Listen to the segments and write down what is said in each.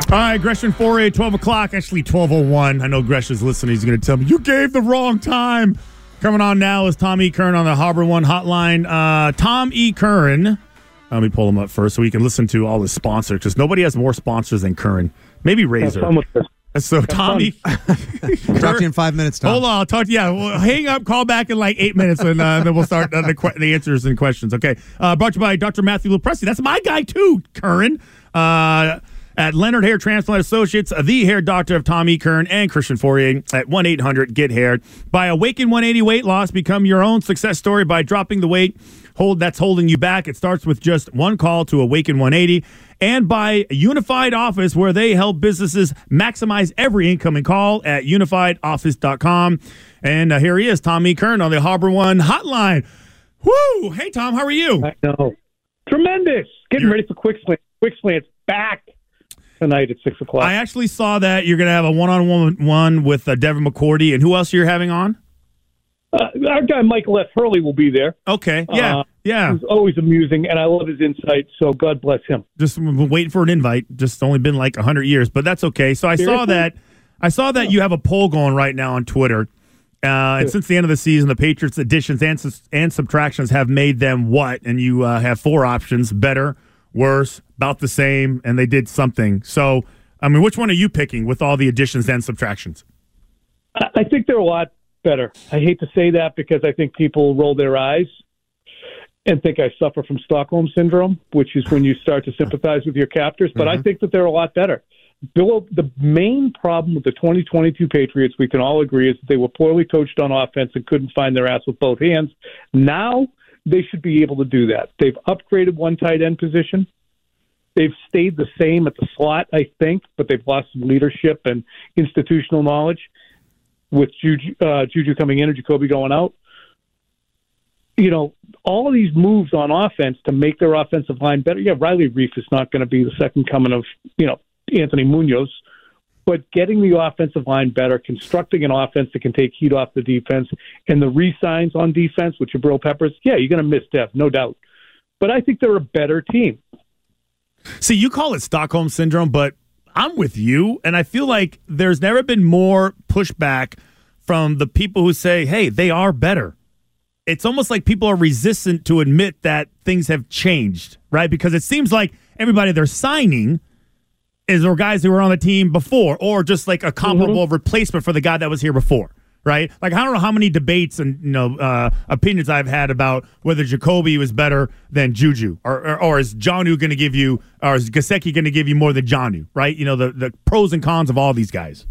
All right, Gresham Fourier, 12 o'clock, actually 12:01. I know Gresham's listening. He's going to tell me, you gave the wrong time. Coming on now is Tom E. Curran on the Harbor One hotline. Tom E. Curran, let me pull him up first so we can listen to all his sponsors, because nobody has more sponsors than Curran. Maybe Razor. So Tommy, talk to you in 5 minutes, Tom. Hold on, I'll talk to you. Yeah, well, hang up, call back in like 8 minutes, and then we'll start the answers and questions. Okay, brought to you by Dr. Matthew Lupresti. That's my guy too, Curran. At Leonard Hair Transplant Associates, the hair doctor of Tom E. Curran and Christian Fourier at 1-800-GET-HAIR. By Awaken 180 Weight Loss, become your own success story by dropping the weight that's holding you back. It starts with just one call to Awaken 180. And by Unified Office, where they help businesses maximize every incoming call at unifiedoffice.com. And here he is, Tom E. Curran on the Harbor One hotline. Woo! Hey, Tom, how are you? I know. Tremendous. Getting ready for Quick Slant. Quick Slant's back tonight at 6 o'clock. I actually saw that you're going to have a one-on-one with Devin McCourty. And who else you're having on? Our guy Michael F. Hurley will be there. Okay, yeah. He's always amusing, and I love his insight, so God bless him. Just waiting for an invite. Just only been like 100 years, but that's okay. So I saw that you have a poll going right now on Twitter. And since the end of the season, the Patriots' additions and subtractions have made them what? And you have 4 options: better, worse, about the same, and they did something. So, I mean, which one are you picking with all the additions and subtractions? I think they're a lot better. I hate to say that because I think people roll their eyes and think I suffer from Stockholm Syndrome, which is when you start to sympathize with your captors. But I think that they're a lot better. Bill, the main problem with the 2022 Patriots, we can all agree, is that they were poorly coached on offense and couldn't find their ass with both hands. Now they should be able to do that. They've upgraded one tight end position. They've stayed the same at the slot, I think, but they've lost some leadership and institutional knowledge with Juju coming in and Jacoby going out. You know, all of these moves on offense to make their offensive line better. Yeah, Riley Reif is not going to be the second coming of, Anthony Munoz, but getting the offensive line better, constructing an offense that can take heat off the defense, and the re-signs on defense with Jabril Peppers, yeah, you're going to miss Dev, no doubt. But I think they're a better team. See, you call it Stockholm Syndrome, but I'm with you, and I feel like there's never been more pushback from the people who say, hey, they are better. It's almost like people are resistant to admit that things have changed, right? Because it seems like everybody they're signing is or guys who were on the team before, or just like a comparable replacement for the guy that was here before, right? Like, I don't know how many debates and opinions I've had about whether Jacoby was better than Juju, or is Jonnu going to give you, or is Gesicki going to give you more than Jonnu, right? You know, the pros and cons of all these guys.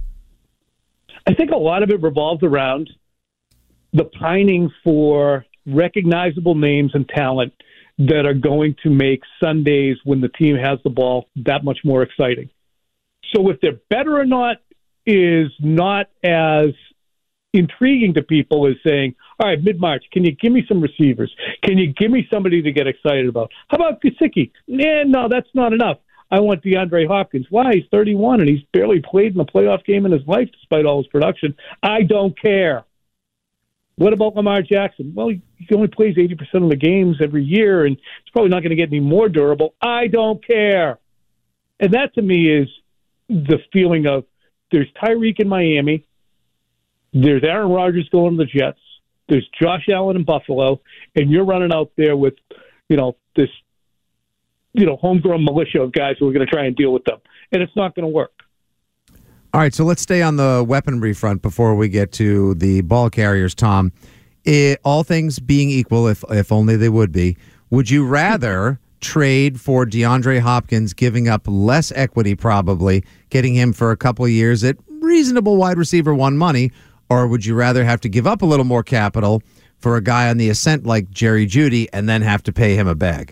I think a lot of it revolves around the pining for recognizable names and talent that are going to make Sundays when the team has the ball that much more exciting. So if they're better or not is not as intriguing to people as saying, all right, mid-March, can you give me some receivers? Can you give me somebody to get excited about? How about Gesicki? No, that's not enough. I want DeAndre Hopkins. Why? He's 31 and he's barely played in a playoff game in his life despite all his production. I don't care. What about Lamar Jackson? Well, he only plays 80% of the games every year, and it's probably not going to get any more durable. I don't care. And that, to me, is the feeling of there's Tyreek in Miami, there's Aaron Rodgers going to the Jets, there's Josh Allen in Buffalo, and you're running out there with, this, homegrown militia of guys who are going to try and deal with them. And it's not going to work. All right, so let's stay on the weaponry front before we get to the ball carriers, Tom. All things being equal, if only they would be, would you rather trade for DeAndre Hopkins, giving up less equity probably, getting him for a couple of years at reasonable wide receiver one money, or would you rather have to give up a little more capital for a guy on the ascent like Jerry Jeudy and then have to pay him a bag?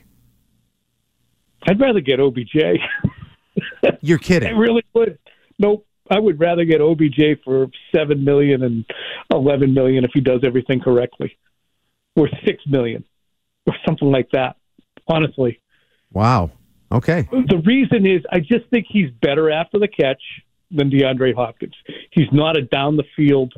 I'd rather get OBJ. You're kidding. I really would. Nope. I would rather get OBJ for $7 million and $11 million if he does everything correctly, or $6 million, or something like that. Honestly. Wow. Okay. The reason is I just think he's better after the catch than DeAndre Hopkins. He's not a down the field,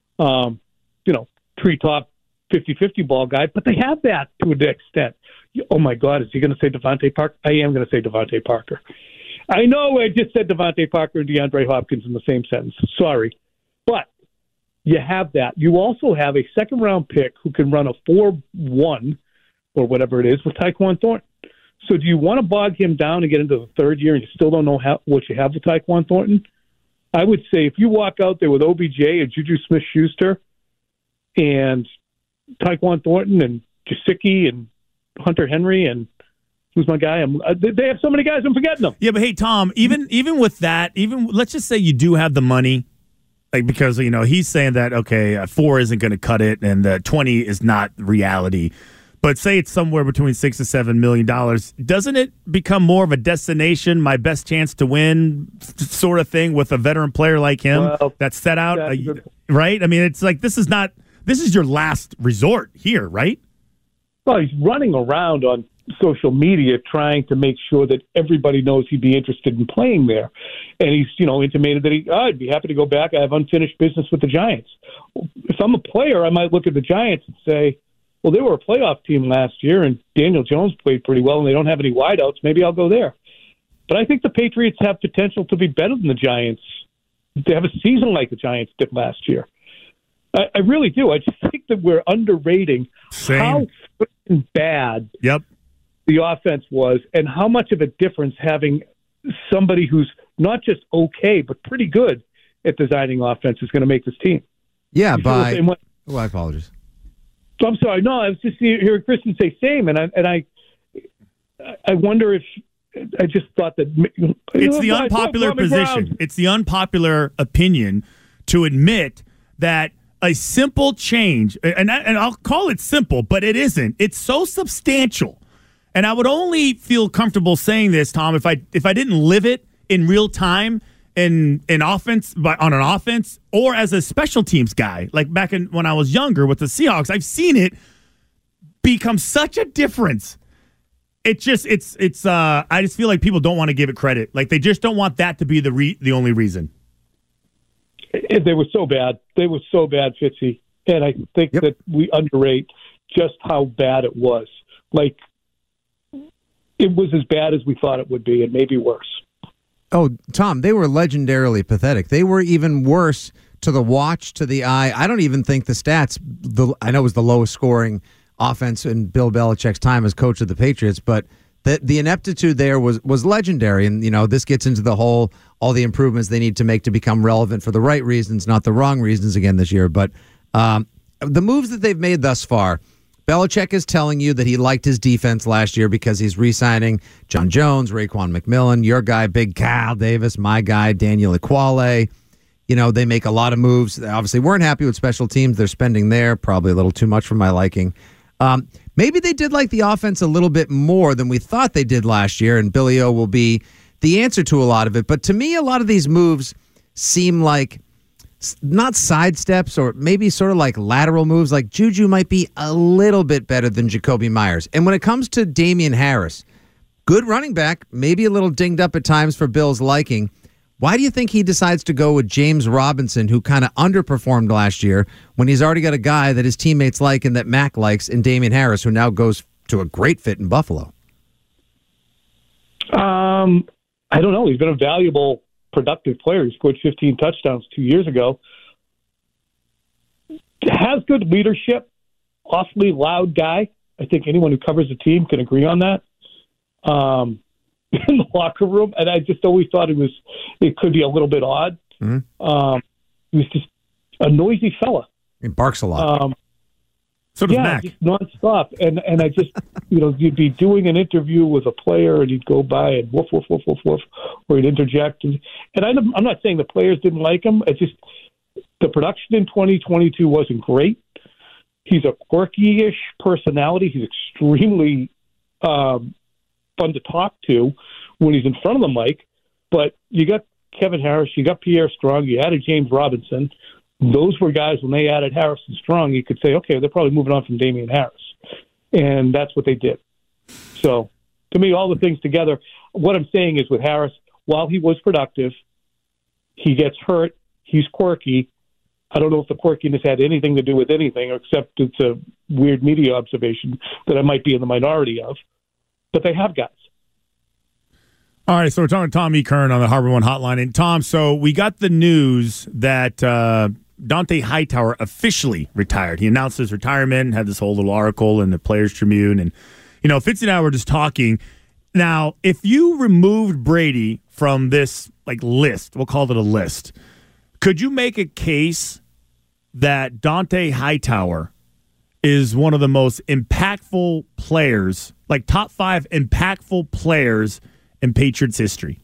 treetop 50-50 ball guy, but they have that to an extent. Oh my God, is he going to say Devontae Parker? I am going to say Devontae Parker. I know I just said Devontae Parker and DeAndre Hopkins in the same sentence. Sorry. But you have that. You also have a second-round pick who can run a 4.1 or whatever it is with Tyquan Thornton. So do you want to bog him down and get into the third year and you still don't know what you have with Tyquan Thornton? I would say if you walk out there with OBJ and Juju Smith-Schuster and Tyquan Thornton and Gesicki and Hunter Henry and who's my guy? They have so many guys, I'm forgetting them. Yeah, but hey, Tom, even with that, even let's just say you do have the money, like because he's saying that 4 isn't going to cut it, and 20 is not reality. But say it's somewhere between $6 to $7 million, doesn't it become more of a destination, my best chance to win sort of thing with a veteran player like him that's set out, right? I mean, it's like this is your last resort here, right? Well, he's running around on social media trying to make sure that everybody knows he'd be interested in playing there. And he's, intimated that I'd be happy to go back. I have unfinished business with the Giants. If I'm a player, I might look at the Giants and say, well, they were a playoff team last year, and Daniel Jones played pretty well, and they don't have any wideouts. Maybe I'll go there. But I think the Patriots have potential to be better than the Giants, to have a season like the Giants did last year. I really do. I just think that we're underrating how freaking bad the offense was and how much of a difference having somebody who's not just okay, but pretty good at designing offense is going to make this team. Yeah, I apologize. So I'm sorry. No, I was just hearing Kristen say same, and I wonder if I just thought that it's the unpopular position. It's the unpopular opinion to admit that a simple change, and I'll call it simple, but it isn't. It's so substantial, and I would only feel comfortable saying this, Tom, if I didn't live it in real time. In offense, on an offense, or as a special teams guy, like back when I was younger with the Seahawks, I've seen it become such a difference. I just feel like people don't want to give it credit. Like they just don't want that to be the only reason. They were so bad. They were so bad, Fitzy, and I think that we underrate just how bad it was. Like it was as bad as we thought it would be, and maybe worse. Oh, Tom, they were legendarily pathetic. They were even worse to the watch, to the eye. I don't even think the stats, I know it was the lowest scoring offense in Bill Belichick's time as coach of the Patriots, but the ineptitude there was legendary. And, this gets into all the improvements they need to make to become relevant for the right reasons, not the wrong reasons again this year. But the moves that they've made thus far, Belichick is telling you that he liked his defense last year because he's re-signing John Jones, Raekwon McMillan, your guy, Big Cal Davis, my guy, Daniel Ekuale. They make a lot of moves. They obviously weren't happy with special teams. They're spending there, probably a little too much for my liking. Maybe they did like the offense a little bit more than we thought they did last year, and Billy O will be the answer to a lot of it. But to me, a lot of these moves seem like not sidesteps or maybe sort of like lateral moves. Like Juju might be a little bit better than Jacoby Myers. And when it comes to Damian Harris, good running back, maybe a little dinged up at times for Bill's liking. Why do you think he decides to go with James Robinson, who kind of underperformed last year, when he's already got a guy that his teammates like and that Mac likes in Damian Harris, who now goes to a great fit in Buffalo? I don't know. He's been a valuable, productive player. He scored 15 touchdowns 2 years ago. Has good leadership, awfully loud guy. I think anyone who covers the team can agree on that. In the locker room, and I just always thought it could be a little bit odd. Mm-hmm. He was just a noisy fella. He barks a lot. So does Mac. Just nonstop. And I just, you'd be doing an interview with a player, and he'd go by and woof, woof, woof, woof, woof, or he'd interject. And I'm not saying the players didn't like him. It's just the production in 2022 wasn't great. He's a quirky-ish personality. He's extremely fun to talk to when he's in front of the mic. But you got Kevin Harris, you got Pierre Strong, you added James Robinson. Those were guys, when they added Harris and Strong, you could say, okay, they're probably moving on from Damian Harris. And that's what they did. So, to me, all the things together, what I'm saying is with Harris, while he was productive, he gets hurt, he's quirky. I don't know if the quirkiness had anything to do with anything, except it's a weird media observation that I might be in the minority of. But they have guys. All right, so we're talking to Tom E. Kern on the Harbor One Hotline. And Tom, so we got the news that Dante Hightower officially retired. He announced his retirement, had this whole little article in the Players Tribune. And, Fitzy and I were just talking. Now, if you removed Brady from this list, we'll call it a list, could you make a case that Dante Hightower is one of the most impactful players, top 5 impactful players in Patriots history?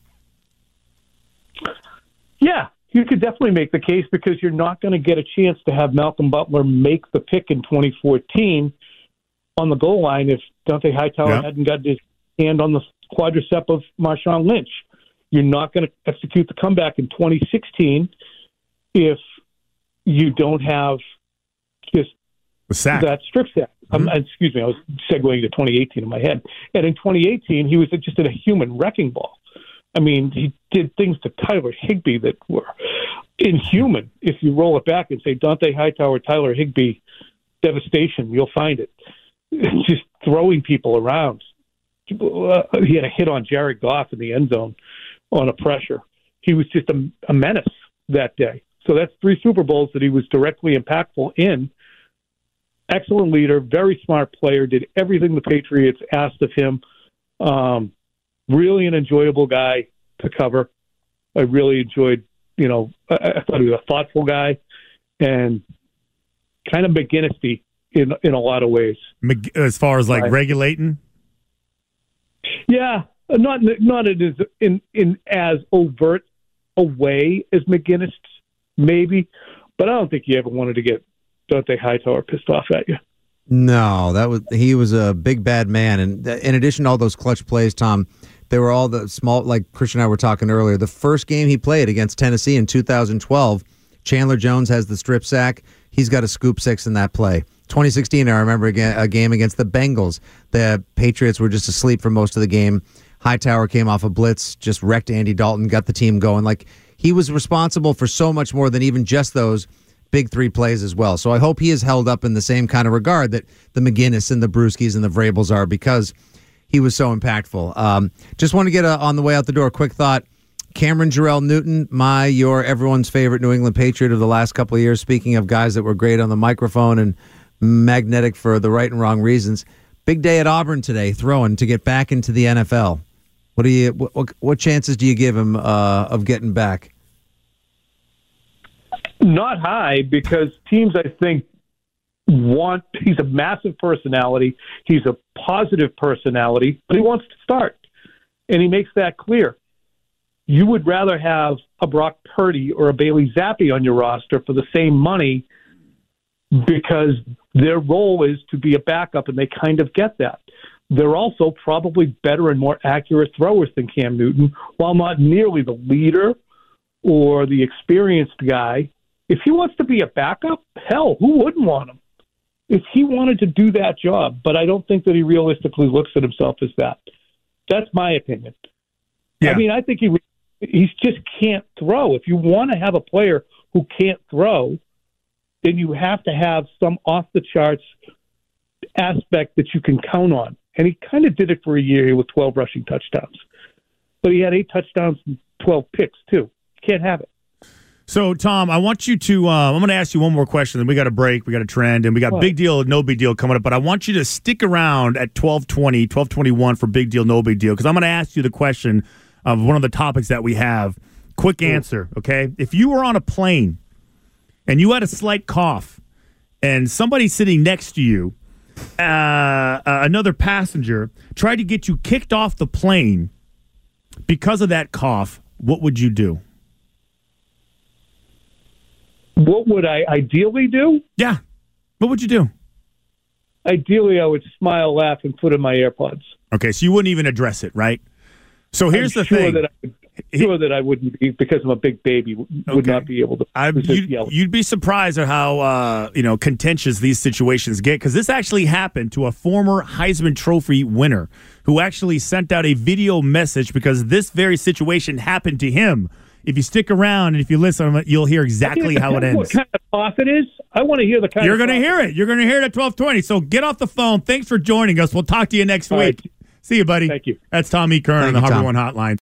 Yeah, you could definitely make the case because you're not going to get a chance to have Malcolm Butler make the pick in 2014 on the goal line if Dante Hightower hadn't got his hand on the quadricep of Marshawn Lynch. You're not going to execute the comeback in 2016 if you don't have just that strip sack. Excuse me, I was segueing to 2018 in my head. And in 2018, he was just in a human wrecking ball. I mean, he did things to Tyler Higbee that were inhuman. If you roll it back and say Dante Hightower, Tyler Higbee, devastation, you'll find it. Just throwing people around. He had a hit on Jared Goff in the end zone on a pressure. He was just a menace that day. So that's 3 Super Bowls that he was directly impactful in. Excellent leader, very smart player, did everything the Patriots asked of him. Really an enjoyable guy to cover. I really enjoyed, I thought he was a thoughtful guy and kind of McGinnis-y in a lot of ways. As far as regulating? Yeah, not in as overt a way as McGinnis, maybe, but I don't think you ever wanted to get Dante Hightower pissed off at you. No, he was a big bad man, and in addition to all those clutch plays, Tom, there were all the small, like Christian and I were talking earlier. The first game he played against Tennessee in 2012, Chandler Jones has the strip sack. He's got a scoop 6 in that play. 2016, I remember a game against the Bengals. The Patriots were just asleep for most of the game. Hightower came off a blitz, just wrecked Andy Dalton, got the team going. He was responsible for so much more than even just those big 3 plays as well. So I hope he is held up in the same kind of regard that the McGinnis and the Brewskis and the Vrabels are, because he was so impactful. Just want to get on the way out the door, quick thought. Cameron Jarrell Newton, your everyone's favorite New England Patriot of the last couple of years, speaking of guys that were great on the microphone and magnetic for the right and wrong reasons. Big day at Auburn today, throwing to get back into the NFL. What chances do you give him of getting back? Not high, because teams, I think, he's a massive personality. He's a positive personality, but he wants to start. And he makes that clear. You would rather have a Brock Purdy or a Bailey Zappi on your roster for the same money, because their role is to be a backup, and they kind of get that. They're also probably better and more accurate throwers than Cam Newton, while not nearly the leader or the experienced guy. If he wants to be a backup, hell, who wouldn't want him? If he wanted to do that job, but I don't think that he realistically looks at himself as that. That's my opinion. Yeah. I mean, I think he just can't throw. If you want to have a player who can't throw, then you have to have some off-the-charts aspect that you can count on. And he kind of did it for a year with 12 rushing touchdowns. But he had 8 touchdowns and 12 picks, too. Can't have it. So, Tom, I want you to I'm going to ask you one more question, then we got a break, we got a trend, and we got Big Deal, No Big Deal coming up. But I want you to stick around at 12:21 for Big Deal, No Big Deal, because I'm going to ask you the question of one of the topics that we have. Quick answer, okay? If you were on a plane and you had a slight cough and somebody sitting next to you, another passenger, tried to get you kicked off the plane because of that cough, what would you do? What would I ideally do? Yeah. What would you do? Ideally, I would smile, laugh, and put in my AirPods. Okay, so you wouldn't even address it, right? So here's the thing. That I wouldn't be, because I'm a big baby, would not be able to. You'd be surprised at how contentious these situations get, because this actually happened to a former Heisman Trophy winner who actually sent out a video message because this very situation happened to him. If you stick around and if you listen, you'll hear exactly how it ends. What kind of cough it is? I want to hear the kind You're going to hear it. You're going to hear it at 12:20. So get off the phone. Thanks for joining us. We'll talk to you next week. Right. See you, buddy. Thank you. That's Tom E. Kern on the Harbor One Hotline.